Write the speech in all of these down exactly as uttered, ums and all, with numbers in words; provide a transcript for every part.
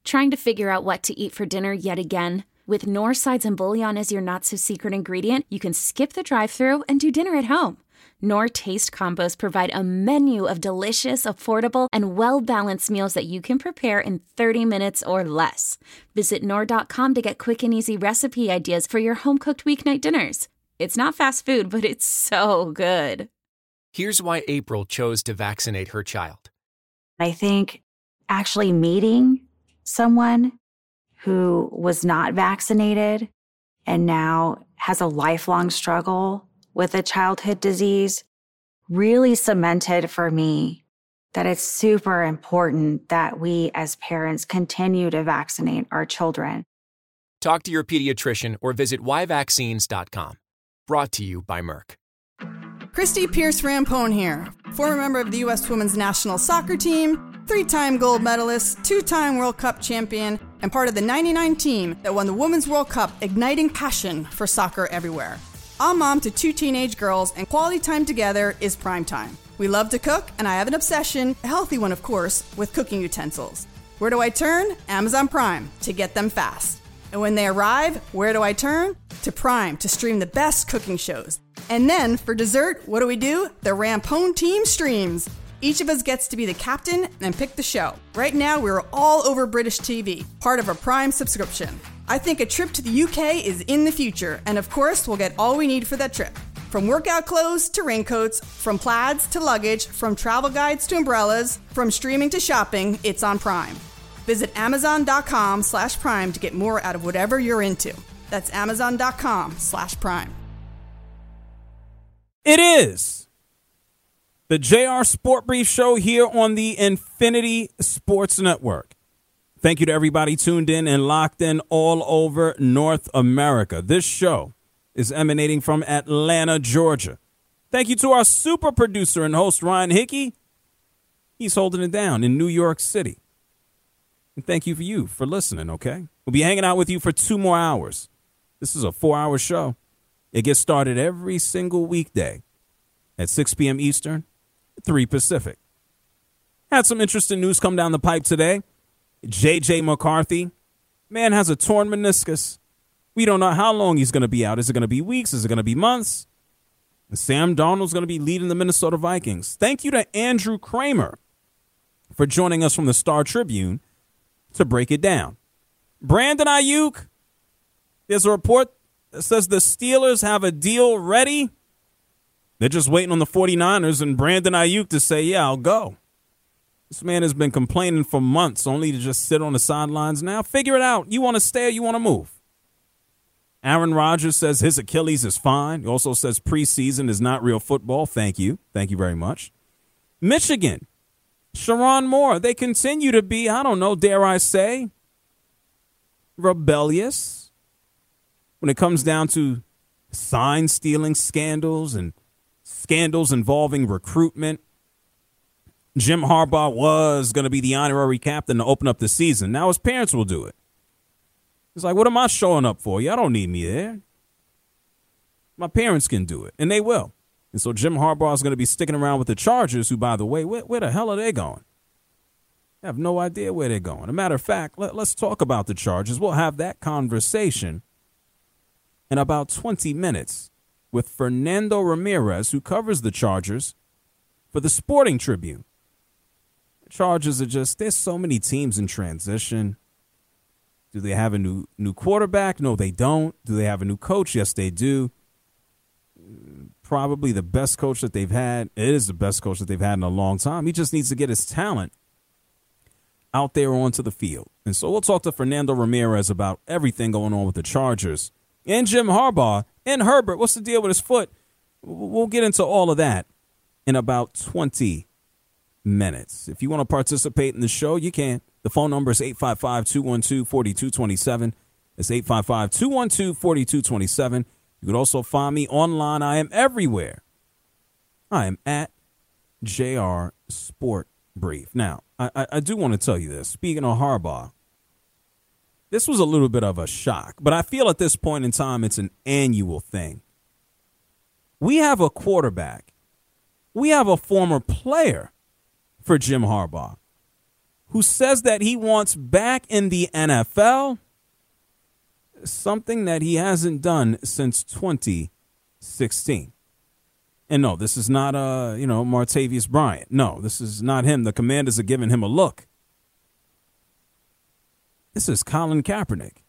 Trying to figure out what to eat for dinner yet again? With Knorr sides and bouillon as your not-so-secret ingredient, you can skip the drive-thru and do dinner at home. Knorr Taste Combos provide a menu of delicious, affordable, and well-balanced meals that you can prepare in thirty minutes or less. Visit Knorr dot com to get quick and easy recipe ideas for your home-cooked weeknight dinners. It's not fast food, but it's so good. Here's why April chose to vaccinate her child. I think actually meeting someone who was not vaccinated and now has a lifelong struggle with a childhood disease really cemented for me that it's super important that we as parents continue to vaccinate our children. Talk to your pediatrician or visit why vaccines dot com. Brought to you by Merck. Christy Pierce Rampone here, former member of the U S Women's National Soccer Team, three-time gold medalist, two-time World Cup champion, and part of the ninety-nine team that won the Women's World Cup, igniting passion for soccer everywhere. I'm mom to two teenage girls, and quality time together is prime time. We love to cook, and I have an obsession, a healthy one of course, with cooking utensils. Where do I turn? Amazon Prime, to get them fast. And when they arrive, where do I turn? To Prime, to stream the best cooking shows. And then, for dessert, what do we do? The Rampone team streams. Each of us gets to be the captain and pick the show. Right now, we're all over British T V, part of a Prime subscription. I think a trip to the U K is in the future, and of course, we'll get all we need for that trip. From workout clothes to raincoats, from plaids to luggage, from travel guides to umbrellas, from streaming to shopping, it's on Prime. Visit amazon.com slash prime to get more out of whatever you're into. That's amazon.com slash prime. It is the J R Sport Brief Show here on the Infinity Sports Network. Thank you to everybody tuned in and locked in all over North America. This show is emanating from Atlanta, Georgia. Thank you to our super producer and host, Ryan Hickey. He's holding it down in New York City. And thank you for you for listening, okay? We'll be hanging out with you for two more hours. This is a four-hour show. It gets started every single weekday at six p.m. Eastern, three Pacific. Had some interesting news come down the pipe today. J J. McCarthy, man has a torn meniscus. We don't know how long he's going to be out. Is it going to be weeks? Is it going to be months? And Sam Darnold's going to be leading the Minnesota Vikings. Thank you to Andrew Kramer for joining us from the Star Tribune to break it down. Brandon Ayuk, there's a report that says the Steelers have a deal ready. They're just waiting on the 49ers and Brandon Ayuk to say, yeah, I'll go. This man has been complaining for months only to just sit on the sidelines now. Figure it out. You want to stay or you want to move? Aaron Rodgers says his Achilles is fine. He also says preseason is not real football. Thank you. Thank you very much. Michigan, Sharon Moore, they continue to be, I don't know, dare I say, rebellious when it comes down to sign stealing scandals and scandals involving recruitment. Jim Harbaugh was going to be the honorary captain to open up the season. Now his parents will do it. He's like, what am I showing up for? Y'all don't need me there. My parents can do it, and they will. And so Jim Harbaugh is going to be sticking around with the Chargers, who, by the way, where, where the hell are they going? I have no idea where they're going. As a matter of fact, let, let's talk about the Chargers. We'll have that conversation in about twenty minutes with Fernando Ramirez, who covers the Chargers for the Sporting Tribune. The Chargers are just, there's so many teams in transition. Do they have a new new quarterback? No, they don't. Do they have a new coach? Yes, they do. Probably the best coach that they've had. It is the best coach that they've had in a long time. He just needs to get his talent out there onto the field. And so we'll talk to Fernando Ramirez about everything going on with the Chargers and Jim Harbaugh and Herbert. What's the deal with his foot? We'll get into all of that in about twenty minutes. If you want to participate in the show, you can. The phone number is eight five five, two one two, four two two seven. It's eight five five, two one two, four two two seven. You can also find me online. I am everywhere. I am at J R Sport Brief. Now, I, I, I do want to tell you this. Speaking of Harbaugh, this was a little bit of a shock, but I feel at this point in time it's an annual thing. We have a quarterback. We have a former player for Jim Harbaugh who says that he wants back in the N F L, something that he hasn't done since twenty sixteen. And no, this is not, uh, you know, Martavius Bryant. No, this is not him. The Commanders are giving him a look. This is Colin Kaepernick.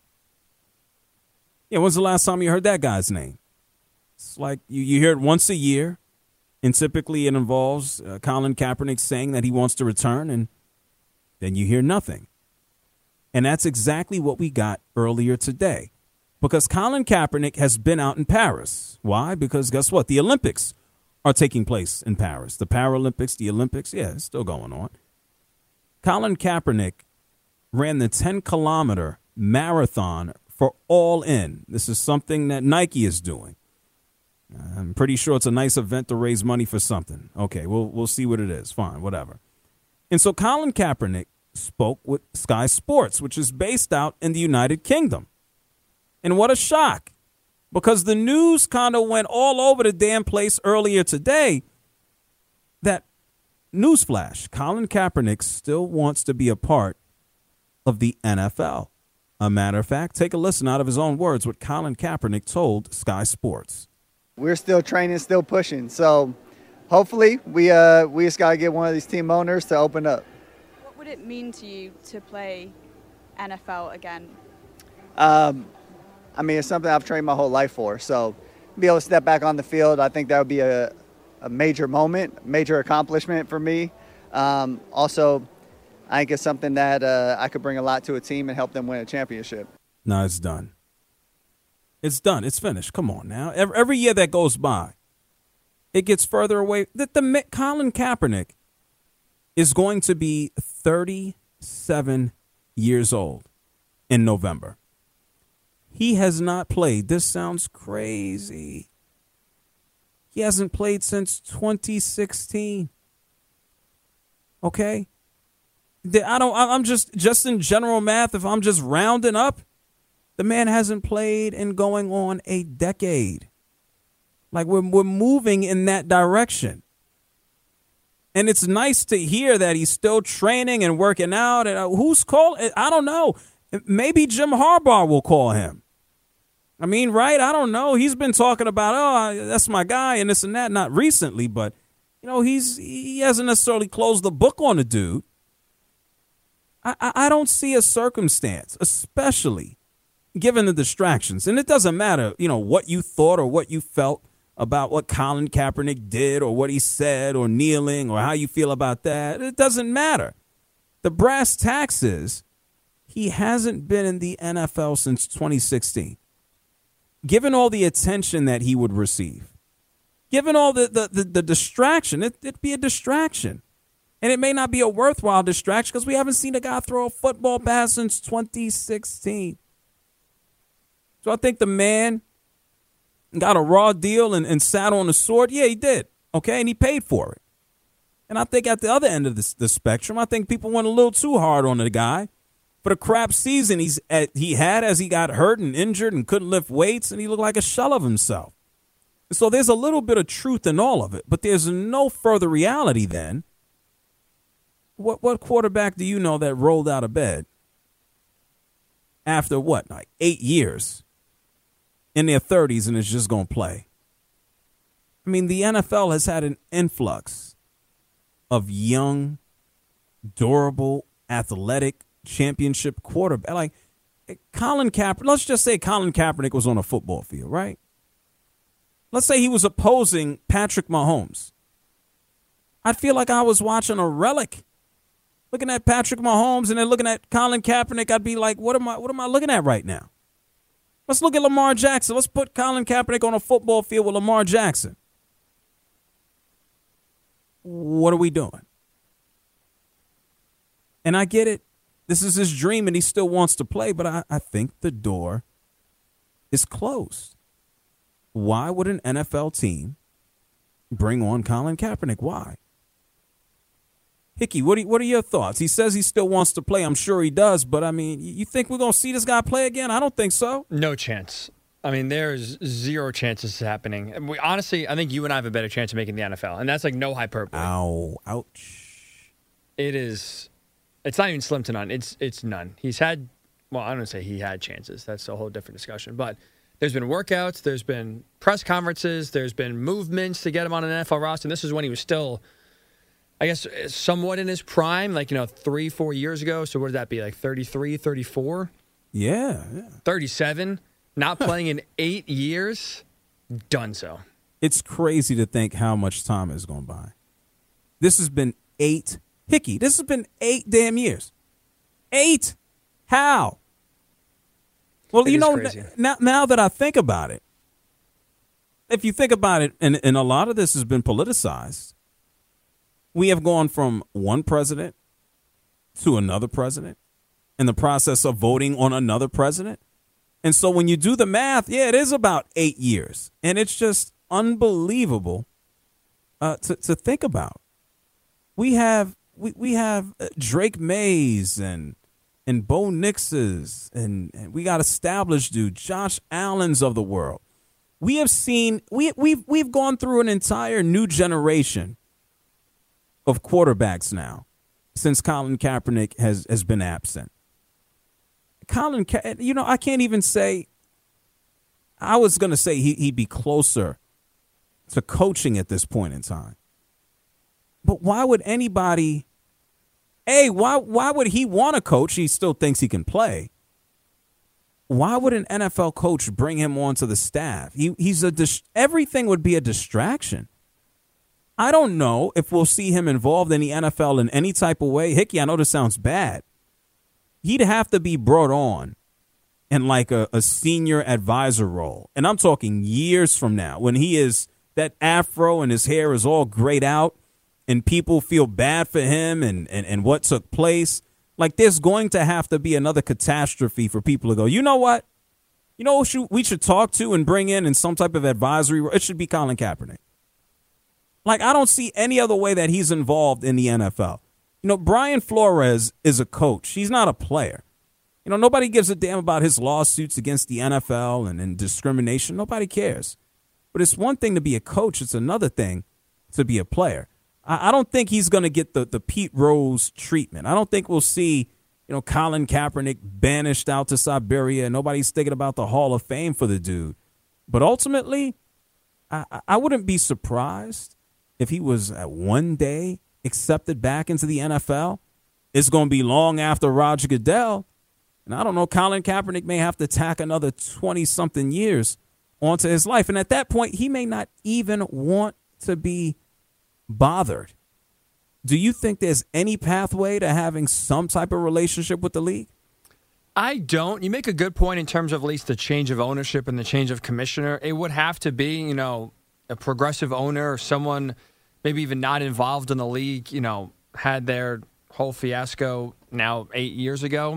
Yeah, when's the last time you heard that guy's name? It's like you, you hear it once a year, and typically it involves uh, Colin Kaepernick saying that he wants to return, and then you hear nothing. And that's exactly what we got earlier today. Because Colin Kaepernick has been out in Paris. Why? Because guess what? The Olympics are taking place in Paris. The Paralympics, the Olympics, yeah, it's still going on. Colin Kaepernick ran the ten-kilometer marathon for All In. This is something that Nike is doing. I'm pretty sure it's a nice event to raise money for something. Okay, we'll we'll see what it is. Fine, whatever. And so Colin Kaepernick spoke with Sky Sports, which is based out in the United Kingdom. And what a shock, because the news kind of went all over the damn place earlier today that, newsflash, Colin Kaepernick still wants to be a part of the N F L. A matter of fact, take a listen out of his own words what Colin Kaepernick told Sky Sports. We're still training, still pushing. So hopefully we uh, we just got to get one of these team owners to open up. What would it mean to you to play N F L again? Um, I mean, it's something I've trained my whole life for. So be able to step back on the field, I think that would be a, a major moment, major accomplishment for me. Um, also, I think it's something that uh, I could bring a lot to a team and help them win a championship. No, it's done. It's done. It's finished. Come on now. Every, every year that goes by, it gets further away. That the, the Colin Kaepernick is going to be thirty-seven years old in November. He has not played. This sounds crazy. He hasn't played since twenty sixteen. Okay? I don't, I'm just, just in general math, if I'm just rounding up, the man hasn't played in going on a decade. Like we're, we're moving in that direction. And it's nice to hear that he's still training and working out. And uh, who's calling? I don't know. Maybe Jim Harbaugh will call him. I mean, right? I don't know. He's been talking about, oh, that's my guy and this and that. Not recently, but, you know, he's he hasn't necessarily closed the book on the dude. I, I don't see a circumstance, especially given the distractions. And it doesn't matter, you know, what you thought or what you felt about what Colin Kaepernick did or what he said or kneeling or how you feel about that. It doesn't matter. The brass tacks is he hasn't been in the N F L since twenty sixteen. Given all the attention that he would receive, given all the, the, the, the distraction, it, it'd be a distraction. And it may not be a worthwhile distraction because we haven't seen a guy throw a football pass since twenty sixteen. So I think the man got a raw deal and, and sat on the sword. Yeah, he did. Okay, and he paid for it. And I think at the other end of the, the spectrum, I think people went a little too hard on the guy for the crap season he's at, he had as he got hurt and injured and couldn't lift weights, and he looked like a shell of himself. So there's a little bit of truth in all of it, but there's no further reality then. What what quarterback do you know that rolled out of bed after what, like eight years in their thirties and is just going to play? I mean, the N F L has had an influx of young, durable, athletic championship quarterback. Like Colin Kaepernick, let's just say Colin Kaepernick was on a football field, right? Let's say he was opposing Patrick Mahomes. I'd feel like I was watching a relic. Looking at Patrick Mahomes and then looking at Colin Kaepernick, I'd be like, what am I what am I looking at right now? Let's look at Lamar Jackson. Let's put Colin Kaepernick on a football field with Lamar Jackson. What are we doing? And I get it. This is his dream and he still wants to play, but I, I think the door is closed. Why would an N F L team bring on Colin Kaepernick? Why? Hickey, what are, what are your thoughts? He says he still wants to play. I'm sure he does, but, I mean, you think we're going to see this guy play again? I don't think so. No chance. I mean, there's zero chances happening. And we, honestly, I think you and I have a better chance of making the N F L, and that's like no hyperbole. Ow. Ouch. It is It's not even slim to none. It's it's none. He's had, well, I don't say he had chances. That's a whole different discussion. But there's been workouts. There's been press conferences. There's been movements to get him on an N F L roster. And this is when he was still, I guess, somewhat in his prime, like, you know, three, four years ago. So what would that be, like thirty-three, thirty-four? Yeah. yeah. thirty-seven. Not playing in eight years. Done so. It's crazy to think how much time has gone by. This has been eight, Hickey, this has been eight damn years. Eight? How? Well, It you is know, crazy. now, now that I think about it, if you think about it, and, and a lot of this has been politicized, we have gone from one president to another president in the process of voting on another president. And so when you do the math, yeah, it is about eight years. And it's just unbelievable uh, to, to think about. We have we, we have Drake Mays and and Bo Nixes and, and we got established dude, Josh Allen's of the world. We have seen we we've we've gone through an entire new generation of quarterbacks now since Colin Kaepernick has, has been absent. Colin, Ka- you know, I can't even say. I was going to say he, he'd be closer to coaching at this point in time. But why would anybody, A, why why would he want to coach? He still thinks he can play. Why would an N F L coach bring him onto the staff? He, he's a dis- everything would be a distraction. I don't know if we'll see him involved in the N F L in any type of way. Hickey, I know this sounds bad. He'd have to be brought on in like a, a senior advisor role. And I'm talking years from now when he is that afro and his hair is all grayed out and people feel bad for him and, and, and what took place. Like there's going to have to be another catastrophe for people to go, you know what? You know who we should talk to and bring in in some type of advisory role? It should be Colin Kaepernick. Like I don't see any other way that he's involved in the N F L. You know, Brian Flores is a coach. He's not a player. You know, nobody gives a damn about his lawsuits against the N F L and, and discrimination. Nobody cares. But it's one thing to be a coach. It's another thing to be a player. I, I don't think he's going to get the, the Pete Rose treatment. I don't think we'll see, you know, Colin Kaepernick banished out to Siberia. Nobody's thinking about the Hall of Fame for the dude. But ultimately, I, I wouldn't be surprised if he was at one day accepted back into the N F L. It's going to be long after Roger Goodell. And I don't know, Colin Kaepernick may have to tack another twenty-something years onto his life. And at that point, he may not even want to be bothered. Do you think there's any pathway to having some type of relationship with the league? I don't. You make a good point in terms of at least the change of ownership and the change of commissioner. It would have to be, you know, a progressive owner or someone maybe even not involved in the league, you know, had their whole fiasco now eight years ago.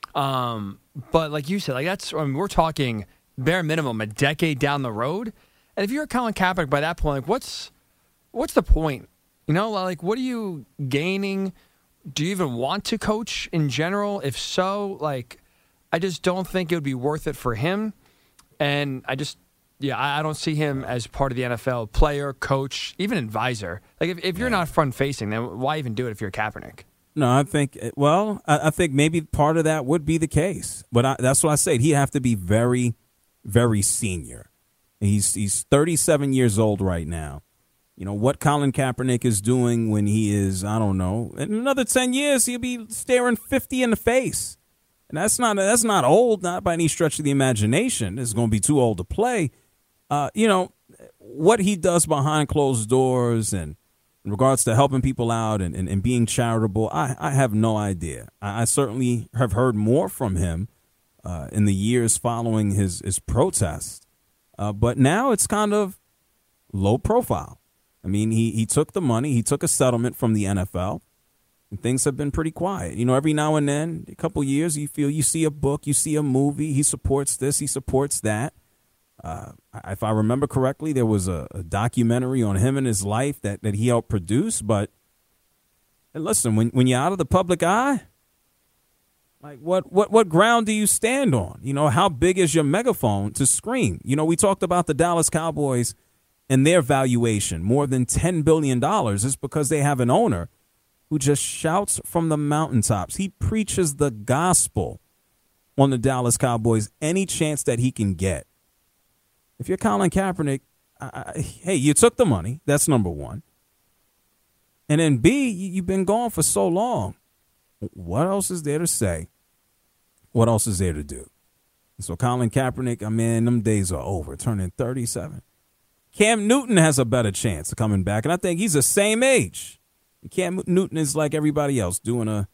Um, but like you said, like that's, I mean, we're talking bare minimum a decade down the road. And if you're Colin Kaepernick by that point, like what's, what's the point? You know, like what are you gaining? Do you even want to coach in general? If so, like, I just don't think it would be worth it for him. And I just, yeah, I don't see him as part of the N F L player, coach, even advisor. Like, if, if you're not front facing, then why even do it if you're Kaepernick? No, I think, well, I, I think maybe part of that would be the case. But I, that's what I said. He'd have to be very, very senior. He's he's thirty-seven years old right now. You know, what Colin Kaepernick is doing when he is, I don't know, in another ten years, he'll be staring fifty in the face. And that's not that's not old, not by any stretch of the imagination. It's going to be too old to play. Uh, you know, what he does behind closed doors and in regards to helping people out and, and, and being charitable, I, I have no idea. I, I certainly have heard more from him uh, in the years following his, his protest. Uh, but now it's kind of low profile. I mean, he, he took the money. He took a settlement from the N F L. And things have been pretty quiet. You know, every now and then, a couple years, you feel you see a book, you see a movie. He supports this. He supports that. Uh, if I remember correctly, there was a, a documentary on him and his life that, that he helped produce. But hey, listen, when when you're out of the public eye, like what, what what ground do you stand on? You know, how big is your megaphone to scream? You know, we talked about the Dallas Cowboys and their valuation, more than ten billion dollars, is because they have an owner who just shouts from the mountaintops. He preaches the gospel on the Dallas Cowboys any chance that he can get. If you're Colin Kaepernick, I, I, hey, you took the money. That's number one. And then B, you, you've been gone for so long. What else is there to say? What else is there to do? So Colin Kaepernick, I mean, them days are over, turning thirty-seven. Cam Newton has a better chance of coming back, and I think he's the same age. Cam Newton is like everybody else doing a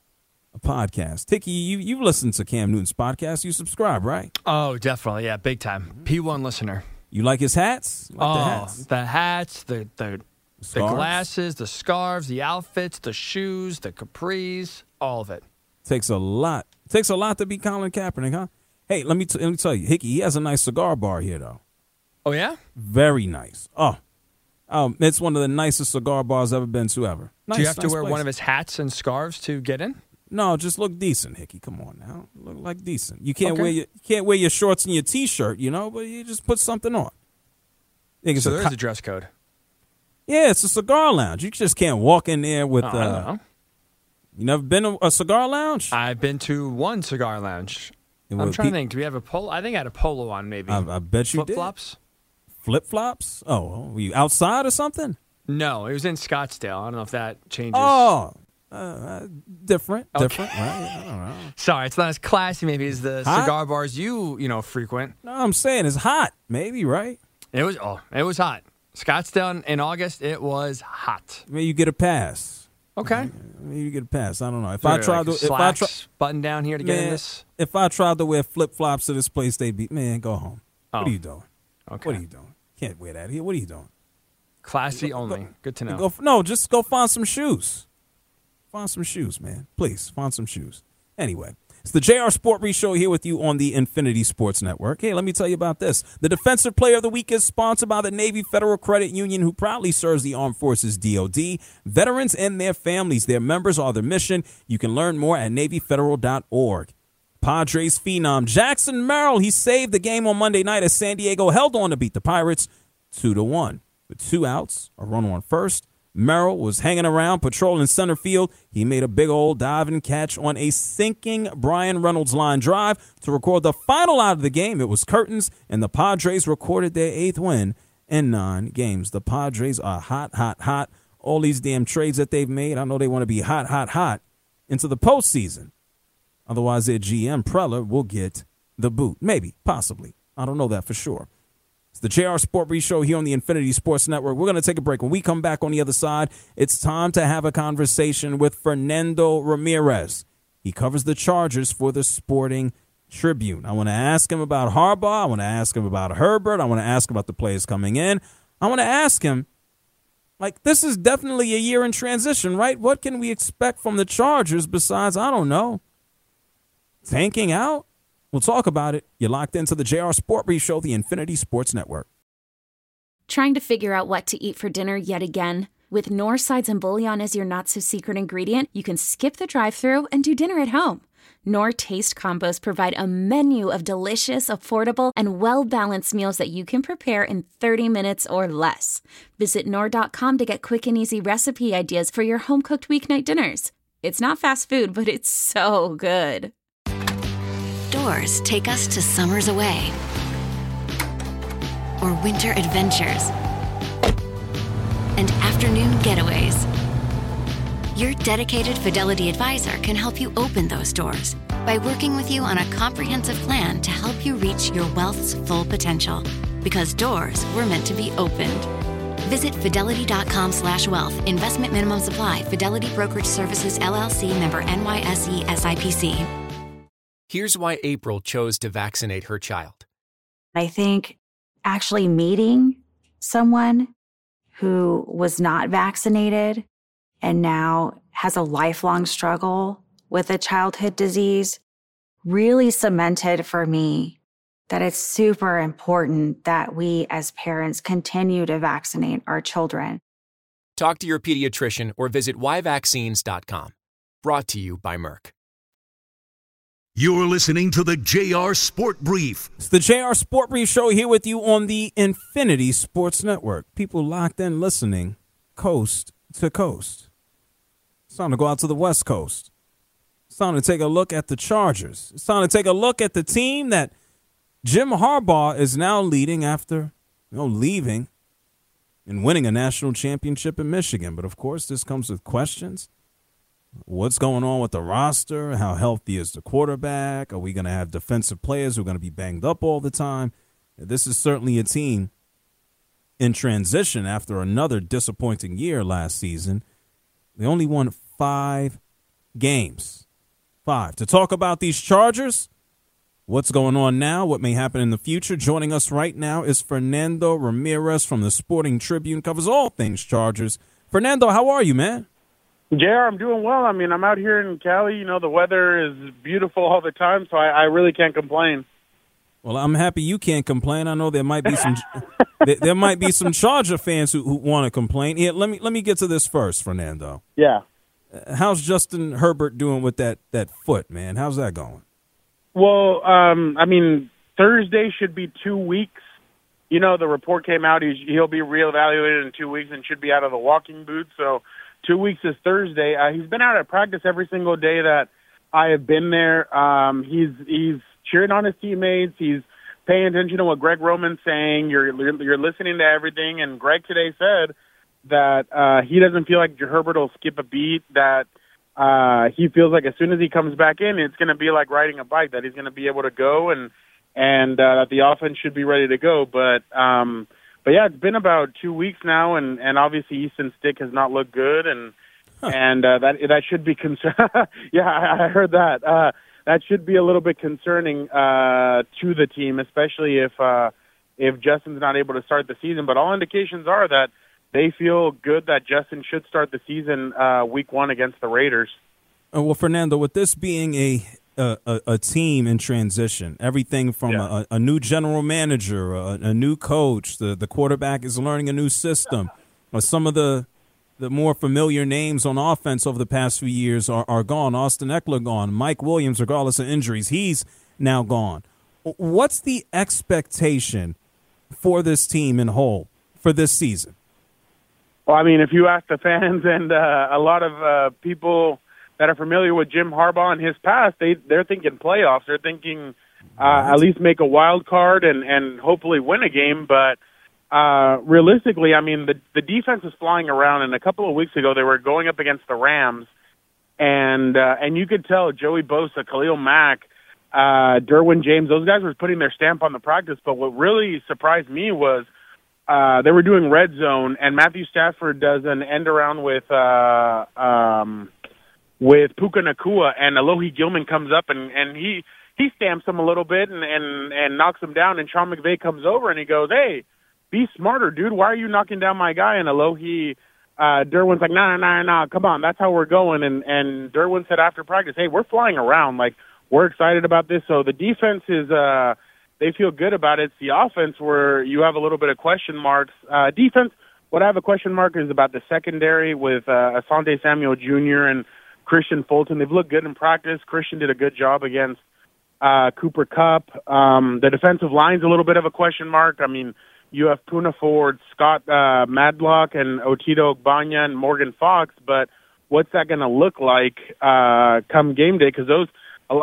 a podcast. Tiki, you, you've listened to Cam Newton's podcast. You subscribe, right? Oh, definitely. Yeah, big time. P one listener. You like his hats? You like oh, the hats, the, hats the, the, the glasses, the scarves, the outfits, the shoes, the capris, all of it. Takes a lot. Takes a lot to be Colin Kaepernick, huh? Hey, let me, t- let me tell you, Hickey, he has a nice cigar bar here, though. Oh, yeah? Very nice. Oh, um, it's one of the nicest cigar bars I've ever been to ever. Nice, Do you have nice to wear place. one of his hats and scarves to get in? No, just look decent, Hickey. Come on now, look like decent. You can't Okay. wear your you can't wear your shorts and your t-shirt, you know, but you just put something on. Think it's So a there's co- a dress code. Yeah, it's a cigar lounge. You just can't walk in there with. Oh, uh, I don't know. You never been to a cigar lounge? I've been to one cigar lounge. And I'm with trying to pe- think. Do we have a polo? I think I had a polo on, maybe. I, I bet you Flip did. flops? Flip flops? Oh, were you outside or something? No, it was in Scottsdale. I don't know if that changes. Oh, uh, uh, different, Okay. different, right? I don't know. Sorry, it's not as classy maybe as the Hot? cigar bars you you know frequent. No, I'm saying it's hot, maybe, right? It was oh, it was hot. Scottsdale in August, it was hot. Maybe you get a pass. Okay. Maybe you get a pass. I don't know. If Is I there, tried like, to, if I tried, slacks button down here to get in man, this. if I tried to wear flip flops to this place, they'd be, man, go home. Oh. What are you doing? Okay. What are you doing? Can't wear that here. What are you doing? Classy Go- only. go- Good to know. Go, no, just go find some shoes. Find some shoes, man. Please, find some shoes. Anyway, it's the J R Sport Brief Show here with you on the Infinity Sports Network. Hey, let me tell you about this. The Defensive Player of the Week is sponsored by the Navy Federal Credit Union, who proudly serves the Armed Forces D O D, veterans, and their families. Their members are their mission. You can learn more at navy federal dot org. Padres phenom Jackson Merrill, he saved the game on Monday night as San Diego held on to beat the Pirates two to one. With two outs, a run on first, Merrill was hanging around, patrolling center field. He made a big old diving catch on a sinking Brian Reynolds line drive to record the final out of the game. It was curtains, and the Padres recorded their eighth win in nine games. The Padres are hot, hot, hot. All these damn trades that they've made, I know they want to be hot, hot, hot into the postseason. Otherwise, their G M, Preller, will get the boot. Maybe, possibly. I don't know that for sure. It's the J R Sport Brief Show here on the Infinity Sports Network. We're going to take a break. When we come back on the other side, it's time to have a conversation with Fernando Ramirez. He covers the Chargers for the Sporting Tribune. I want to ask him about Harbaugh. I want to ask him about Herbert. I want to ask him about the players coming in. I want to ask him, like, this is definitely a year in transition, right? What can we expect from the Chargers besides, I don't know, tanking out? We'll talk about it. You're locked into the J R Sport Brief Show, the Infinity Sports Network. Trying to figure out what to eat for dinner yet again? With North Sides and Bouillon as your not-so-secret ingredient, you can skip the drive-thru and do dinner at home. Knorr Taste Combos provide a menu of delicious, affordable, and well-balanced meals that you can prepare in thirty minutes or less. Visit Knorr dot com to get quick and easy recipe ideas for your home-cooked weeknight dinners. It's not fast food, but it's so good. Doors take us to summers away or winter adventures and afternoon getaways. Your dedicated Fidelity advisor can help you open those doors by working with you on a comprehensive plan to help you reach your wealth's full potential. Because doors were meant to be opened. Visit fidelity dot com slash wealth. Investment minimum supply. Fidelity Brokerage Services, L L C, member N Y S E S I P C. Here's why April chose to vaccinate her child. I think actually meeting someone who was not vaccinated and now has a lifelong struggle with a childhood disease really cemented for me that it's super important that we as parents continue to vaccinate our children. Talk to your pediatrician or visit why vaccines dot com. Brought to you by Merck. You're listening to the J R Sport Brief. It's the J R Sport Brief Show here with you on the Infinity Sports Network. People locked in listening coast to coast. It's time to go out to the West Coast. It's time to take a look at the Chargers. It's time to take a look at the team that Jim Harbaugh is now leading after, you know, leaving and winning a national championship in Michigan. But, of course, this comes with questions. What's going on with the roster? How healthy is the quarterback? Are we going to have defensive players who are going to be banged up all the time? This is certainly a team in transition after another disappointing year last season. They only won five games. Five. To talk about these Chargers, what's going on now, what may happen in the future, joining us right now is Fernando Ramirez from the Sporting Tribune, covers all things Chargers. Fernando, how are you, man? J R, I'm doing well. I mean, I'm out here in Cali. You know, the weather is beautiful all the time, so I, I really can't complain. Well, I'm happy you can't complain. I know there might be some there, there might be some Charger fans who, who want to complain. Here, let me let me get to this first, Fernando. Yeah. Uh, how's Justin Herbert doing with that, that foot, man? How's that going? Well, um, I mean, Thursday should be two weeks. You know, the report came out. He's, he'll be reevaluated in two weeks and should be out of the walking boot. So two weeks is Thursday. Uh, he's been out at practice every single day that I have been there. Um, he's he's cheering on his teammates. He's paying attention to what Greg Roman's saying. You're you're listening to everything. And Greg today said that uh, he doesn't feel like Herbert will skip a beat, that uh, he feels like as soon as he comes back in, it's going to be like riding a bike, that he's going to be able to go and and uh, that the offense should be ready to go. But, um, but yeah, it's been about two weeks now, and, and obviously Easton Stick has not looked good, and huh. and uh, that that should be concern. yeah, I, I heard that. Uh, that should be a little bit concerning uh, to the team, especially if uh, if Justin's not able to start the season. But all indications are that they feel good that Justin should start the season uh, week one against the Raiders. Uh, well, Fernando, with this being a a, a, a team in transition, everything from yeah. a, a new general manager, a, a new coach, the, the quarterback is learning a new system. Uh, some of the the more familiar names on offense over the past few years are, are gone. Austin Eckler gone. Mike Williams, regardless of injuries, he's now gone. What's the expectation for this team in whole for this season? Well, I mean, if you ask the fans and uh, a lot of uh, people that are familiar with Jim Harbaugh and his past, they, they're thinking playoffs. They're thinking uh, at least make a wild card and, and hopefully win a game. But uh, realistically, I mean, the, the defense is flying around. And a couple of weeks ago, they were going up against the Rams. And uh, and you could tell Joey Bosa, Khalil Mack, uh, Derwin James, those guys were putting their stamp on the practice. But what really surprised me was uh, they were doing red zone, and Matthew Stafford does an end around with uh, um, with Puka Nacua, and Alohi Gilman comes up and, and he, he stamps him a little bit and, and, and knocks him down, and Sean McVay comes over and he goes, "Hey, be smarter, dude. Why are you knocking down my guy?" And Alohi, uh, Derwin's like, nah, nah, nah, come on, that's how we're going. And, and Derwin said after practice, "Hey, we're flying around. Like, we're excited about this." So the defense is, uh, they feel good about it. It's the offense where you have a little bit of question marks. Uh, defense, what I have a question mark is about the secondary with uh, Asante Samuel Junior and Christian Fulton. They've looked good in practice. Christian did a good job against uh, Cooper Kupp. Um, the defensive line's a little bit of a question mark. I mean, you have Puna Ford, Scott uh, Madlock, and Otito Ogbanya and Morgan Fox, but what's that going to look like uh, come game day? Because those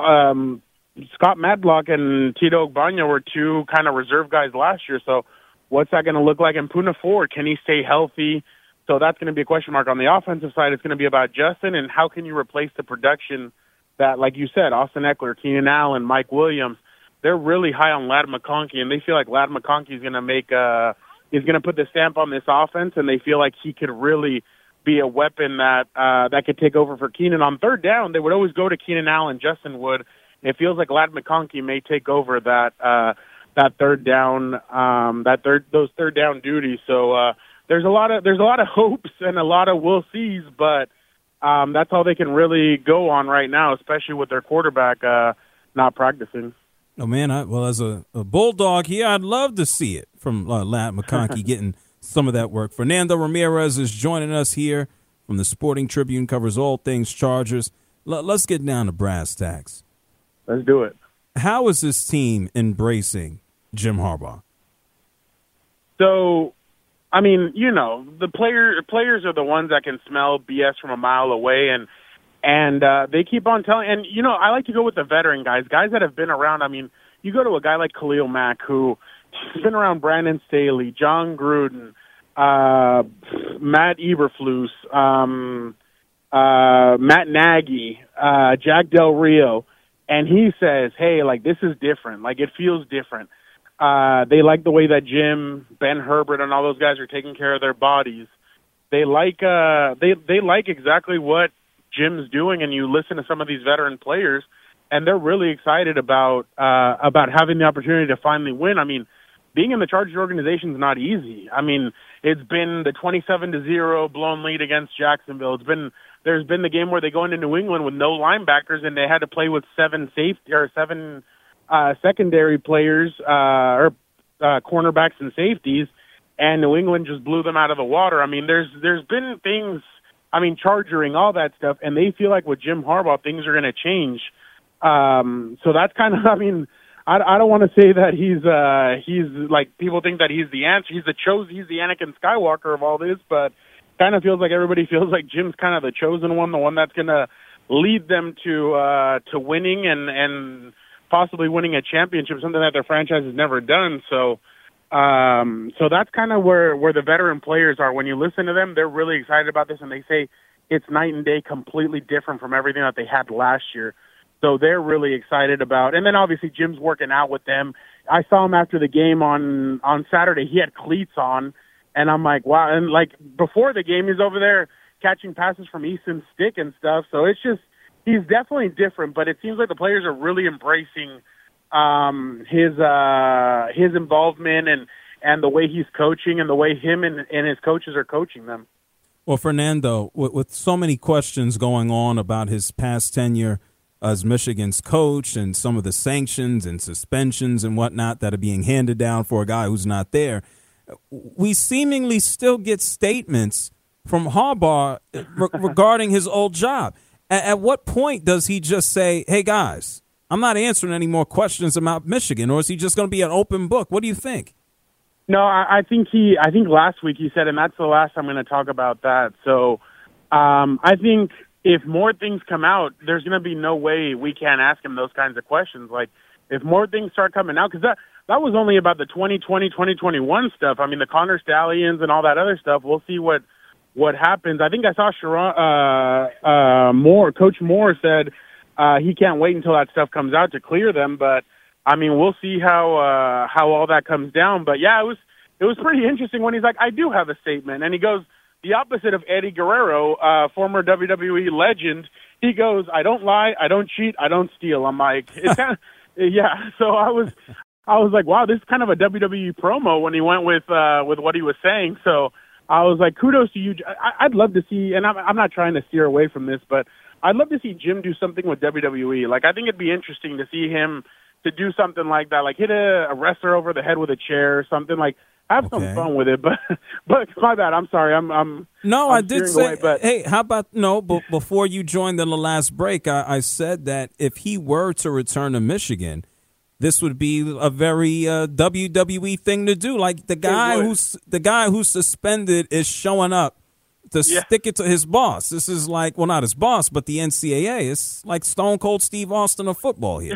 um, Scott Madlock and Tito Ogbanya were two kind of reserve guys last year, so what's that going to look like? And Puna Ford, can he stay healthy? So that's going to be a question mark. On the offensive side, it's going to be about Justin and how can you replace the production that, like you said, Austin Eckler, Keenan Allen, Mike Williams, they're really high on Ladd McConkey, and they feel like Ladd McConkey is going to make uh is going to put the stamp on this offense, and they feel like he could really be a weapon that uh, that could take over for Keenan. On third down, they would always go to Keenan Allen, Justin Wood. It feels like Ladd McConkey may take over that uh, that third down um, that third those third down duties. So. Uh, There's a lot of there's a lot of hopes and a lot of we'll sees, but um, that's all they can really go on right now, especially with their quarterback uh, not practicing. Oh man, I, well as a, a bulldog here, I'd love to see it from uh, Ladd McConkey getting some of that work. Fernando Ramirez is joining us here from the Sporting Tribune, covers all things Chargers. L- let's get down to brass tacks. Let's do it. How is this team embracing Jim Harbaugh? So. I mean, you know, the player players are the ones that can smell B S from a mile away, and and uh, they keep on telling. And you know, I like to go with the veteran guys, guys that have been around. I mean, you go to a guy like Khalil Mack, who has been around Brandon Staley, John Gruden, uh, Matt Eberflus, um, uh, Matt Nagy, uh, Jack Del Rio, and he says, hey, like, this is different. Like, it feels different. Uh, they like the way that Jim, Ben Herbert, and all those guys are taking care of their bodies. They like, uh, they, they like exactly what Jim's doing, and you listen to some of these veteran players, and they're really excited about, uh, about having the opportunity to finally win. I mean, being in the Chargers organization is not easy. I mean, it's been the twenty-seven to zero blown lead against Jacksonville. It's been there's been the game where they go into New England with no linebackers and they had to play with seven safety or seven uh, secondary players uh, or uh, cornerbacks and safeties, and New England just blew them out of the water. I mean, there's there's been things. I mean, chargering, all that stuff, and they feel like with Jim Harbaugh things are going to change. Um, so that's kind of, I mean. I, I don't want to say that he's uh, he's like people think that he's the answer. He's the chosen. He's the Anakin Skywalker of all this, but kind of feels like everybody feels like Jim's kind of the chosen one, the one that's going to lead them to uh, to winning and and possibly winning a championship, something that their franchise has never done. So, um, so that's kind of where where the veteran players are. When you listen to them, they're really excited about this, and they say it's night and day, completely different from everything that they had last year. So they're really excited about, and then obviously Jim's working out with them. I saw him after the game on, on Saturday. He had cleats on, and I'm like, wow. And like before the game, he's over there catching passes from Easton Stick and stuff. So it's just, he's definitely different, but it seems like the players are really embracing um, his, uh, his involvement and, and the way he's coaching and the way him and, and his coaches are coaching them. Well, Fernando, with, with so many questions going on about his past tenure as Michigan's coach and some of the sanctions and suspensions and whatnot that are being handed down for a guy who's not there, we seemingly still get statements from Harbaugh re- regarding his old job. At, at what point does he just say, hey, guys, I'm not answering any more questions about Michigan, or is he just going to be an open book? What do you think? No, I, I think he. I think last week he said, and that's the last I'm going to talk about that. So um, I think if more things come out, there's going to be no way we can't ask him those kinds of questions. Like, if more things start coming out, because that, that was only about the twenty twenty, twenty twenty-one stuff. I mean, the Connor Stallions and all that other stuff, we'll see what what happens. I think I saw Sharon, uh, uh, Moore, Coach Moore said uh, he can't wait until that stuff comes out to clear them. But, I mean, we'll see how uh, how all that comes down. But, yeah, it was it was pretty interesting when he's like, I do have a statement. And he goes, the opposite of Eddie Guerrero, uh, former W W E legend, he goes, I don't lie, I don't cheat, I don't steal. I'm like, it's kind of, yeah. So I was, I was like, wow, this is kind of a W W E promo when he went with, uh, with what he was saying. So I was like, kudos to you. I, I'd love to see, and I'm, I'm not trying to steer away from this, but I'd love to see Jim do something with W W E. Like, I think it'd be interesting to see him to do something like that, like hit a, a wrestler over the head with a chair or something like. Have some okay. fun with it, but but my bad. I'm sorry. I'm I'm no. I'm I did say. Away, but hey, how about no? But before you joined in the last break, I, I said that if he were to return to Michigan, this would be a very uh, W W E thing to do. Like the guy who's the guy who's suspended is showing up to yeah. stick it to his boss. This is like, well, not his boss, but the N C A A. It's like Stone Cold Steve Austin of football here,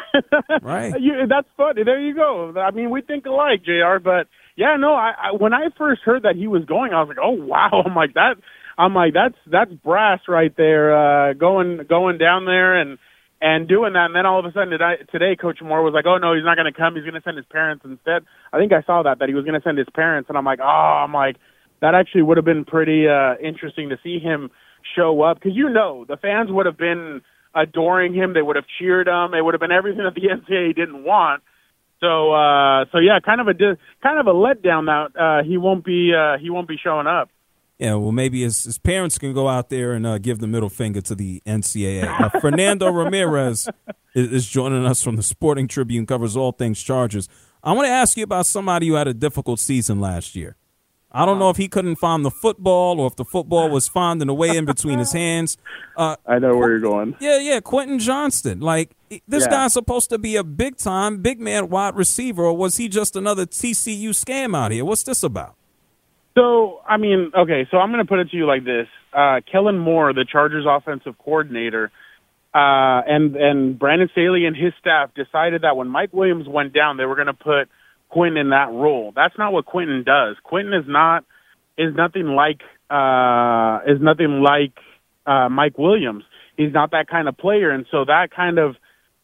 right? You, that's funny. There you go. I mean, we think alike, J R, but. Yeah, no. I, I when I first heard that he was going, I was like, "Oh wow!" I'm like that. I'm like that's that's brass right there, uh, going going down there and and doing that. And then all of a sudden today, today Coach Moore was like, "Oh no, he's not going to come. He's going to send his parents instead." I think I saw that that he was going to send his parents, and I'm like, "Oh, I'm like that actually would have been pretty uh, interesting to see him show up because you know the fans would have been adoring him. They would have cheered him. It would have been everything that the N C A A didn't want." So, uh, so yeah, kind of a kind of a letdown that uh, he won't be uh, he won't be showing up. Yeah, well, maybe his, his parents can go out there and uh, give the middle finger to the N C A A. Uh, Fernando Ramirez is, is joining us from the Sporting Tribune, covers all things Chargers. I want to ask you about somebody who had a difficult season last year. I don't know if he couldn't find the football or if the football was finding a way in between his hands. Uh, I know where you're going. Yeah, yeah, Quentin Johnston. Like, this yeah. guy's supposed to be a big-time, big-man wide receiver, or was he just another T C U scam out here? What's this about? So, I mean, okay, so I'm going to put it to you like this. Uh, Kellen Moore, the Chargers offensive coordinator, uh, and, and Brandon Staley and his staff decided that when Mike Williams went down, they were going to put Quentin in that role. That's not what Quentin does. Quentin is not, is nothing like, uh, is nothing like, uh, Mike Williams. He's not that kind of player. And so that kind of,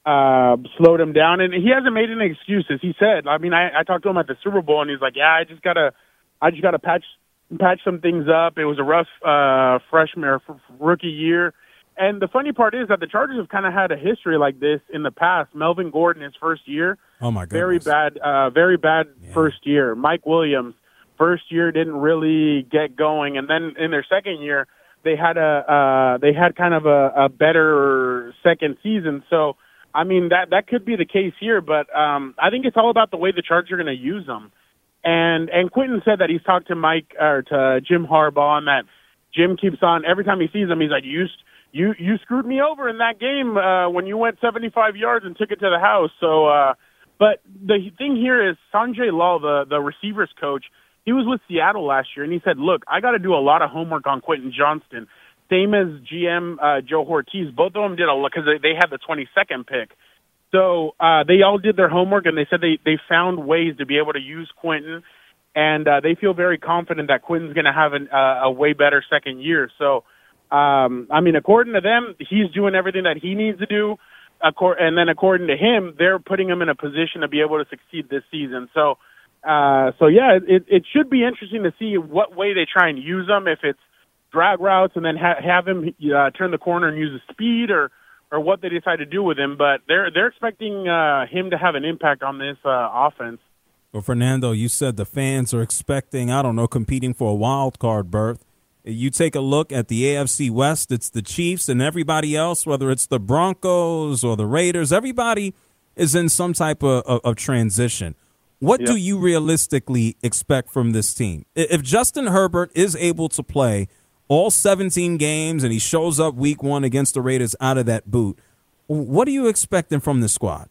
uh, slowed him down. And he hasn't made any excuses. He said, I mean, I, I talked to him at the Super Bowl and he's like, yeah, I just got to, I just got to patch patch some things up. It was a rough uh, freshman or f- rookie year. And the funny part is that the Chargers have kind of had a history like this in the past. Melvin Gordon, his first year, oh my goodness, very bad, uh, very bad yeah. first year. Mike Williams, first year didn't really get going, and then in their second year, they had a uh, they had kind of a, a better second season. So, I mean, that that could be the case here, but um, I think it's all about the way the Chargers are going to use them. And and Quentin said that he's talked to Mike or to Jim Harbaugh, and that Jim keeps on every time he sees him, he's like, you you you screwed me over in that game uh, when you went seventy-five yards and took it to the house. So, uh, but the thing here is Sanjay Lal, the the receivers coach, he was with Seattle last year, and he said, look, I got to do a lot of homework on Quentin Johnston, same as G M uh, Joe Ortiz. Both of them did a lot because they, they had the twenty-second pick. So uh, they all did their homework, and they said they, they found ways to be able to use Quentin, and uh, they feel very confident that Quentin's going to have an, uh, a way better second year. So, um, I mean, according to them, he's doing everything that he needs to do, and then according to him, they're putting him in a position to be able to succeed this season. So, uh, so yeah, it, it should be interesting to see what way they try and use him, if it's drag routes and then ha- have him uh, turn the corner and use his speed, or or what they decide to do with him, but they're they're expecting uh, him to have an impact on this uh, offense. Well, Fernando, you said the fans are expecting, I don't know, competing for a wild card berth. You take a look at the A F C West, it's the Chiefs and everybody else, whether it's the Broncos or the Raiders, everybody is in some type of, of, of transition. What yep. do you realistically expect from this team? If Justin Herbert is able to play all seventeen games, and he shows up week one against the Raiders out of that boot, what are you expecting from this squad?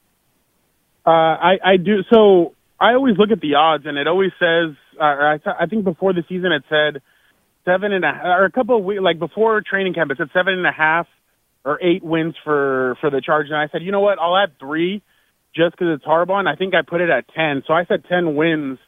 Uh, I, I do. So I always look at the odds, and it always says, uh, I, th- I think before the season it said seven and a half, or a couple of weeks, like before training camp, it said seven and a half or eight wins for, for the Chargers. And I said, you know what, I'll add three just because it's Harbaugh, and I think I put it at ten. So I said ten wins.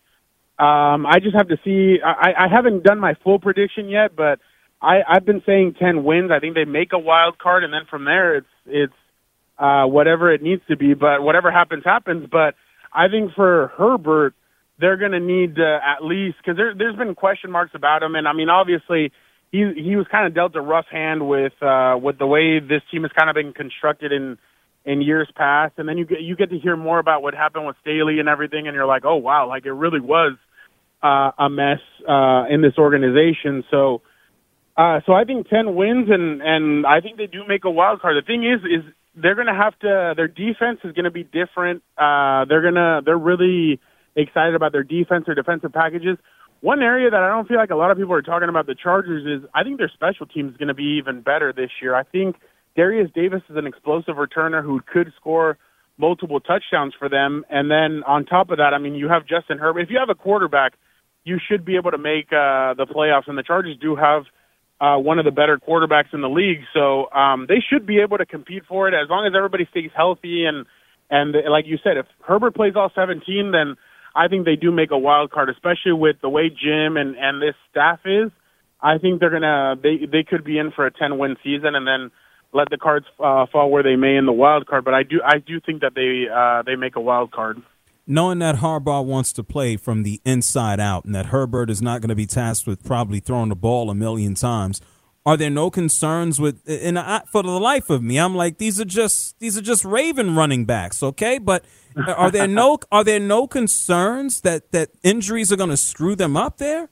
Um, I just have to see. I, I haven't done my full prediction yet, but I, I've been saying ten wins. I think they make a wild card, and then from there, it's it's uh, whatever it needs to be. But whatever happens, happens. But I think for Herbert, they're going to need uh, at least, because there, there's been question marks about him, and I mean, obviously, he he was kind of dealt a rough hand with uh, with the way this team has kind of been constructed in in years past. And then you get you get to hear more about what happened with Staley and everything, and you're like, oh wow, like it really was uh, a mess uh, in this organization. So. Uh, so I think ten wins, and, and I think they do make a wild card. The thing is, is they're going to have to. Their defense is going to be different. Uh, they're gonna. They're really excited about their defense, their defensive packages. One area that I don't feel like a lot of people are talking about the Chargers is I think their special team is going to be even better this year. I think Darius Davis is an explosive returner who could score multiple touchdowns for them, and then on top of that, I mean, you have Justin Herbert. If you have a quarterback, you should be able to make uh, the playoffs, and the Chargers do have Uh, one of the better quarterbacks in the league, so um, they should be able to compete for it as long as everybody stays healthy. And and like you said, if Herbert plays all seventeen, then I think they do make a wild card, especially with the way Jim and, and this staff is. I think they're gonna they they could be in for a ten win season, and then let the cards uh, fall where they may in the wild card. But I do I do think that they uh, they make a wild card. Knowing that Harbaugh wants to play from the inside out and that Herbert is not going to be tasked with probably throwing the ball a million times, are there no concerns with? And I, for the life of me, I'm like, these are just these are just Raven running backs, okay? But are there no are there no concerns that, that injuries are going to screw them up there?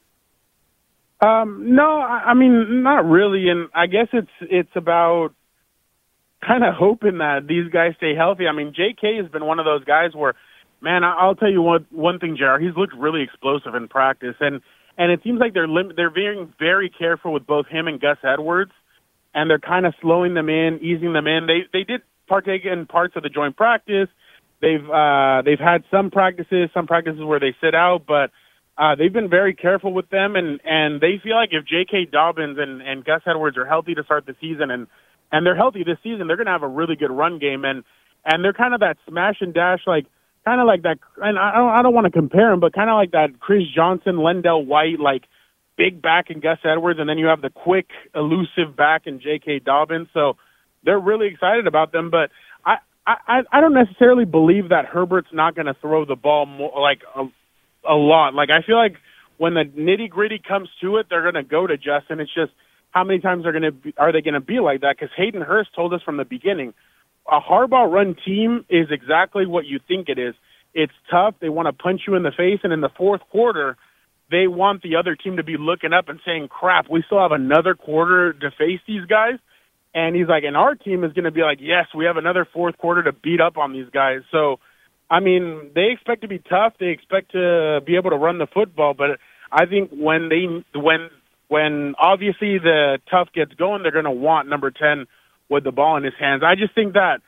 Um, no, I, I mean not really, and I guess it's it's about kind of hoping that these guys stay healthy. I mean, J K has been one of those guys where. Man, I'll tell you one one thing, J R. He's looked really explosive in practice, and, and it seems like they're lim- they're being very careful with both him and Gus Edwards, and they're kind of slowing them in, easing them in. They they did partake in parts of the joint practice. They've uh, they've had some practices, some practices where they sit out, but Uh, they've been very careful with them, and, and they feel like if J K. Dobbins and, and Gus Edwards are healthy to start the season, and, and they're healthy this season, they're going to have a really good run game. And, and they're kind of that smash and dash, like kind of like that. And I don't, I don't want to compare them, but kind of like that Chris Johnson, Lendell White, like big back in Gus Edwards, and then you have the quick, elusive back in J K. Dobbins. So they're really excited about them. But I, I, I don't necessarily believe that Herbert's not going to throw the ball more, like a, a lot. Like, I feel like when the nitty-gritty comes to it, they're going to go to Justin. It's just how many times they're going to are they going to be like that? Because Hayden Hurst told us from the beginning, a Harbaugh-run team is exactly what you think it is. It's tough. They want to punch you in the face, and in the fourth quarter, they want the other team to be looking up and saying, crap, we still have another quarter to face these guys. And he's like, and our team is going to be like, yes, we have another fourth quarter to beat up on these guys. So, I mean, they expect to be tough. They expect to be able to run the football. But I think when they when when obviously the tough gets going, they're going to want number ten with the ball in his hands. I just think that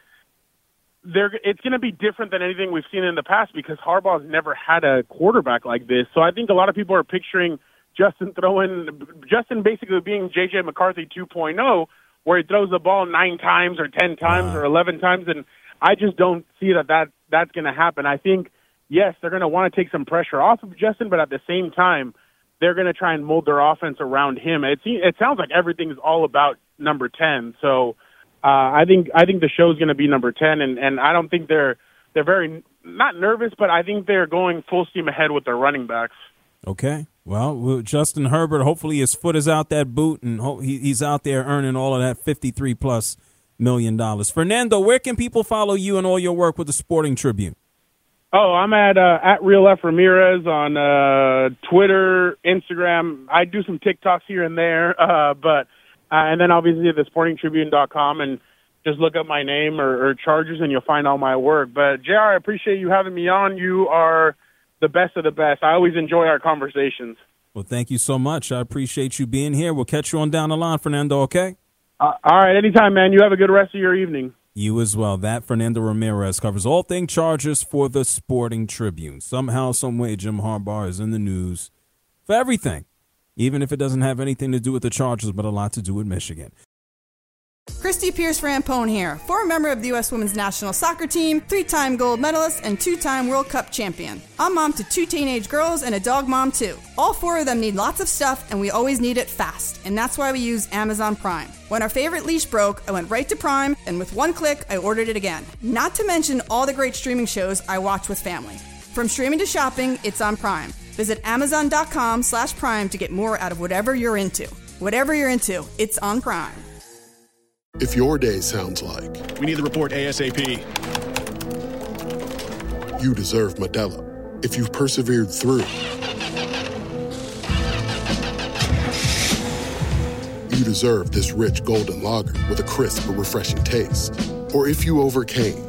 they're it's going to be different than anything we've seen in the past because Harbaugh's never had a quarterback like this. So I think a lot of people are picturing Justin throwing Justin basically being J J McCarthy two point oh, where he throws the ball nine times or ten times wow. or eleven times, and I just don't see that, that that's going to happen. I think, yes, they're going to want to take some pressure off of Justin, but at the same time, they're going to try and mold their offense around him. It, it sounds like everything's all about number ten. So uh, I think I think the show's going to be number ten, and, and I don't think they're they're very not nervous, but I think they're going full steam ahead with their running backs. Okay. Well, Justin Herbert, hopefully his foot is out that boot, and ho- he, he's out there earning all of that fifty-three plus million dollars. Fernando, where can people follow you and all your work with the Sporting Tribune? Oh, I'm at uh, at Real F Ramirez on uh, Twitter, Instagram. I do some TikToks here and there, uh, but uh, and then obviously the sporting tribune dot com, and just look up my name or, or Chargers, and you'll find all my work. But J R, I appreciate you having me on. You are the best of the best. I always enjoy our conversations. Well, thank you so much. I appreciate you being here. We'll catch you on down the line, Fernando. Okay. Uh, all right, anytime, man. You have a good rest of your evening. You as well. That Fernando Ramirez covers all things Chargers for the Sporting Tribune. Somehow, some way, Jim Harbaugh is in the news for everything, even if it doesn't have anything to do with the Chargers, but a lot to do with Michigan. Christy Pierce-Rampone here, former member of the U S Women's National Soccer Team, three-time gold medalist, and two-time World Cup champion. I'm mom to two teenage girls and a dog mom, too. All four of them need lots of stuff, and we always need it fast, and that's why we use Amazon Prime. When our favorite leash broke, I went right to Prime, and with one click, I ordered it again. Not to mention all the great streaming shows I watch with family. From streaming to shopping, it's on Prime. Visit amazon.com slash Prime to get more out of whatever you're into. Whatever you're into, it's on Prime. If your day sounds like... We need the report ASAP. You deserve Modelo. If you've persevered through... You deserve this rich golden lager with a crisp but refreshing taste. Or if you overcame...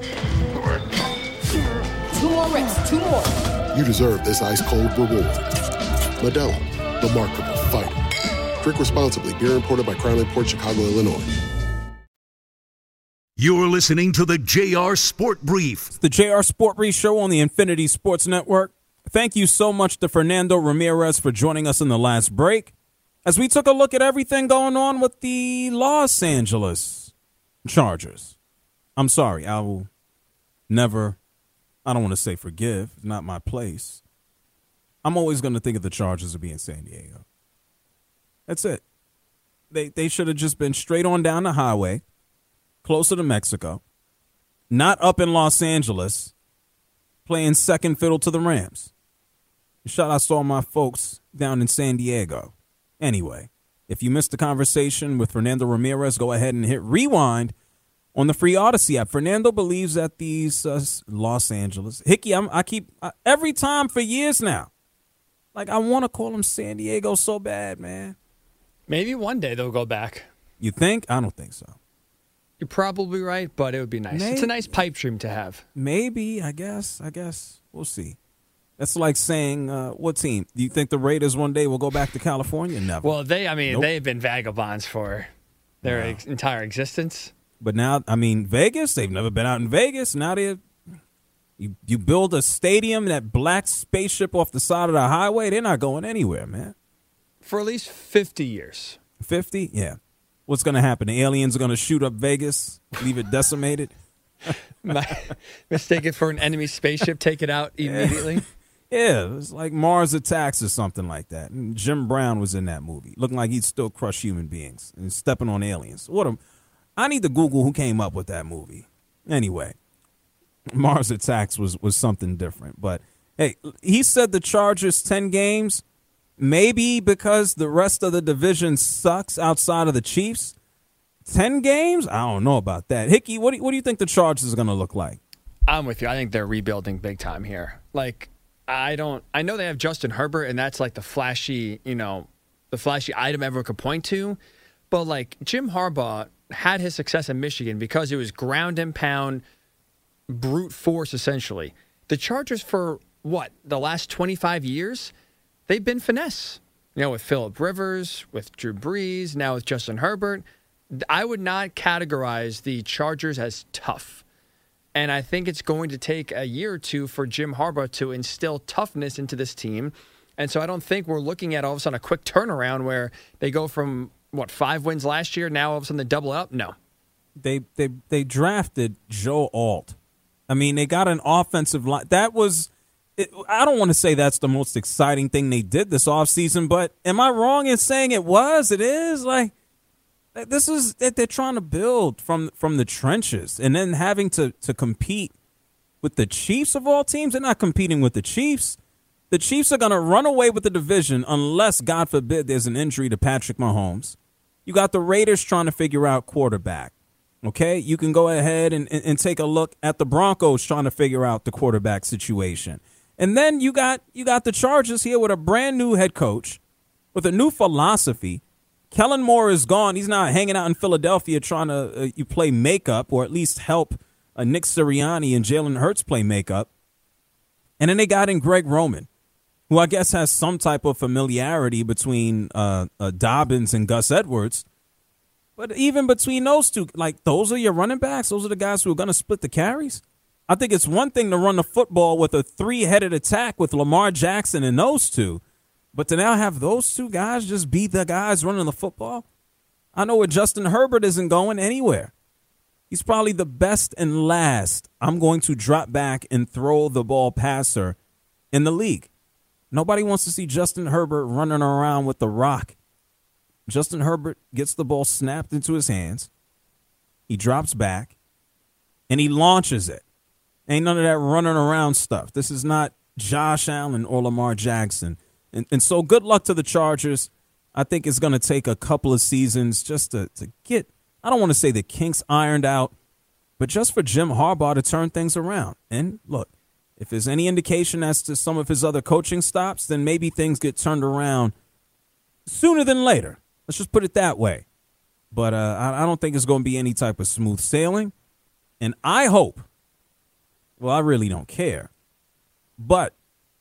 Two more reps, two more. You deserve this ice-cold reward. Modelo, the mark of a fighter. Drink responsibly. Beer imported by Crown Port Chicago, Illinois. You're listening to the J R Sport Brief. It's the J R Sport Brief show on the Infinity Sports Network. Thank you so much to Fernando Ramirez for joining us in the last break as we took a look at everything going on with the Los Angeles Chargers. I'm sorry, I will never, I don't want to say forgive, it's not my place. I'm always going to think of the Chargers as being San Diego. That's it. They, they should have just been straight on down the highway, closer to Mexico, not up in Los Angeles, playing second fiddle to the Rams. Shout out to all my folks down in San Diego. Anyway, if you missed the conversation with Fernando Ramirez, go ahead and hit rewind on the free Odyssey app. Fernando believes that these uh, Los Angeles, Hickey, I'm, I keep, uh, every time for years now, like I want to call them San Diego so bad, man. Maybe one day they'll go back. You think? I don't think so. You're probably right, but it would be nice. Maybe. It's a nice pipe dream to have. Maybe, I guess. I guess. We'll see. That's like saying, uh, what team? Do you think the Raiders one day will go back to California? Never. Well, they, I mean, nope. they've been vagabonds for their wow. ex- entire existence. But now, I mean, Vegas, they've never been out in Vegas. Now they're, You you build a stadium, that black spaceship off the side of the highway, they're not going anywhere, man. For at least fifty years. fifty? Yeah. What's going to happen? The aliens are going to shoot up Vegas, leave it decimated? Mistake it for an enemy spaceship, take it out immediately? Yeah, it was like Mars Attacks or something like that. And Jim Brown was in that movie, looking like he'd still crush human beings and stepping on aliens. What a, I need to Google who came up with that movie. Anyway, Mars Attacks was, was something different. But, hey, he said the Chargers ten games, maybe because the rest of the division sucks outside of the Chiefs. ten games? I don't know about that. Hickey, what do you, what do you think the Chargers are going to look like? I'm with you. I think they're rebuilding big time here. Like, I don't – I know they have Justin Herbert, and that's like the flashy, you know, the flashy item everyone could point to. But, like, Jim Harbaugh had his success in Michigan because it was ground and pound, brute force, essentially. The Chargers for, what, the last twenty-five years, they've been finesse. You know, with Phillip Rivers, with Drew Brees, now with Justin Herbert. I would not categorize the Chargers as tough. And I think it's going to take a year or two for Jim Harbaugh to instill toughness into this team. And so I don't think we're looking at all of a sudden a quick turnaround where they go from, what, five wins last year, now all of a sudden they double up? No. They they they drafted Joe Alt. I mean, they got an offensive line. That was, it, I don't want to say that's the most exciting thing they did this offseason, but am I wrong in saying it was? It is? Like, this is that they're trying to build from from the trenches, and then having to, to compete with the Chiefs of all teams. They're not competing with the Chiefs. The Chiefs are going to run away with the division unless, God forbid, there's an injury to Patrick Mahomes. You got the Raiders trying to figure out quarterback. Okay, you can go ahead and, and, and take a look at the Broncos trying to figure out the quarterback situation. And then you got you got the Chargers here with a brand new head coach with a new philosophy. Kellen Moore is gone. He's not hanging out in Philadelphia trying to uh, you play makeup or at least help uh, Nick Sirianni and Jalen Hurts play makeup. And then they got in Greg Roman, who I guess has some type of familiarity between uh, uh, Dobbins and Gus Edwards. But even between those two, like, those are your running backs? Those are the guys who are going to split the carries? I think it's one thing to run the football with a three-headed attack with Lamar Jackson and those two. But to now have those two guys just be the guys running the football? I know where Justin Herbert isn't going anywhere. He's probably the best and last I'm going to drop back and throw the ball passer in the league. Nobody wants to see Justin Herbert running around with the rock. Justin Herbert gets the ball snapped into his hands. He drops back, and he launches it. Ain't none of that running around stuff. This is not Josh Allen or Lamar Jackson. And, and so good luck to the Chargers. I think it's going to take a couple of seasons just to, to get, I don't want to say the kinks ironed out, but just for Jim Harbaugh to turn things around. And look, if there's any indication as to some of his other coaching stops, then maybe things get turned around sooner than later. Let's just put it that way. But uh, I, I don't think it's going to be any type of smooth sailing. And I hope, well, I really don't care, but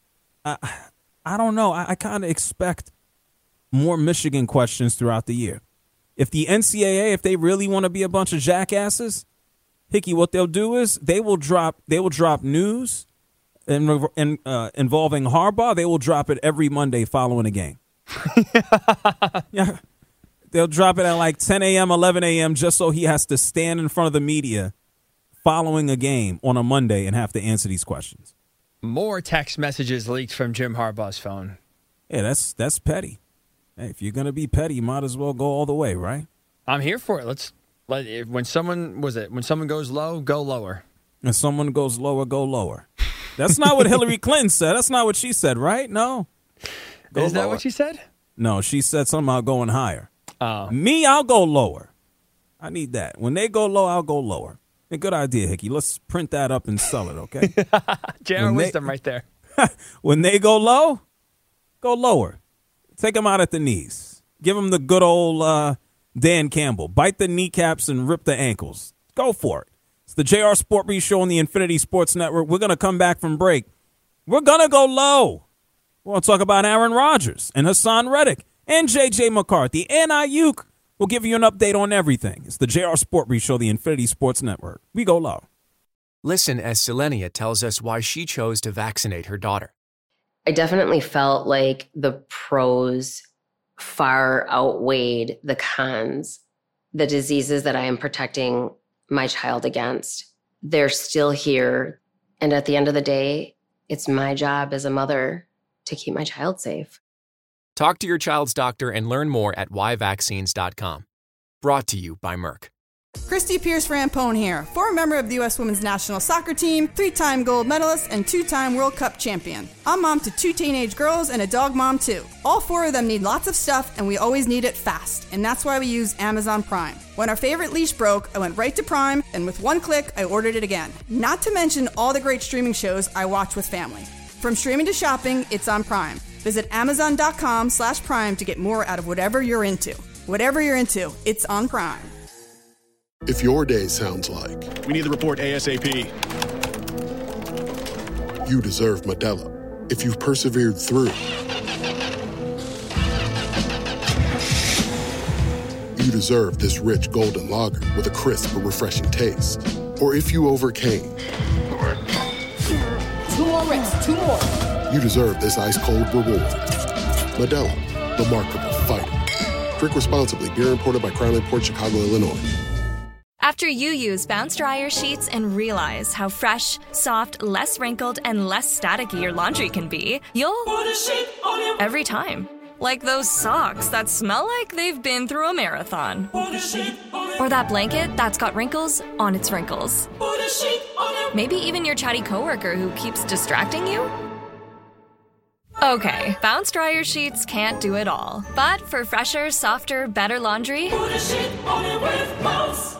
I, I don't know. I, I kind of expect more Michigan questions throughout the year. If the N C double A, if they really want to be a bunch of jackasses, Hickey, what they'll do is they will drop they will drop news in, in, uh, involving Harbaugh. They will drop it every Monday following a game. Yeah, they'll drop it at like ten a.m., eleven a.m. just so he has to stand in front of the media following a game on a Monday and have to answer these questions. More text messages leaked from Jim Harbaugh's phone. Yeah, that's that's petty. Hey, if you're gonna be petty, you might as well go all the way, right? I'm here for it. Let's let if, when someone was it when someone goes low, go lower. And someone goes lower, go lower. That's not what Hillary Clinton said. That's not what she said, right? No. Go Is that lower. What she said? No, she said something about going higher. Oh. Me, I'll go lower. I need that. When they go low, I'll go lower. A good idea, Hickey. Let's print that up and sell it, okay? J R wisdom they, right there. When they go low, go lower. Take them out at the knees. Give them the good old uh, Dan Campbell. Bite the kneecaps and rip the ankles. Go for it. It's the J R Sport Brief Show on the Infinity Sports Network. We're going to come back from break. We're going to go low. We're going to talk about Aaron Rodgers and Hassan Reddick and J J McCarthy and Ayuk. We'll give you an update on everything. It's the J R Sport Brief Show, the Infinity Sports Network. We go low. Listen as Selenia tells us why she chose to vaccinate her daughter. I definitely felt like the pros far outweighed the cons. The diseases that I am protecting my child against, they're still here. And at the end of the day, it's my job as a mother to keep my child safe. Talk to your child's doctor and learn more at why vaccines dot com. Brought to you by Merck. Christy Pierce-Rampone here, former member of the U S Women's National Soccer Team, three-time gold medalist, and two-time World Cup champion. I'm mom to two teenage girls and a dog mom too. All four of them need lots of stuff, and we always need it fast, and that's why we use Amazon Prime. When our favorite leash broke, I went right to Prime, and with one click, I ordered it again. Not to mention all the great streaming shows I watch with family. From streaming to shopping, it's on Prime. Visit amazon.com slash Prime to get more out of whatever you're into. Whatever you're into, it's on Prime. If your day sounds like we need the report ASAP, you deserve Modelo. If you've persevered through, you deserve this rich golden lager with a crisp but refreshing taste. Or if you overcame, two more reps, two more. You deserve this ice cold reward. Modelo, the Remarkable Fighter. Drink responsibly. Beer imported by Crown Imports, Chicago, Illinois. After you use Bounce Dryer sheets and realize how fresh, soft, less wrinkled, and less staticky your laundry can be, you'll put a sheet on your every time. Like those socks that smell like they've been through a marathon. Put a sheet on your or that blanket that's got wrinkles on its wrinkles. Put a sheet on your maybe even your chatty coworker who keeps distracting you. Okay, Bounce Dryer sheets can't do it all. But for fresher, softer, better laundry, put a sheet on it with Bounce.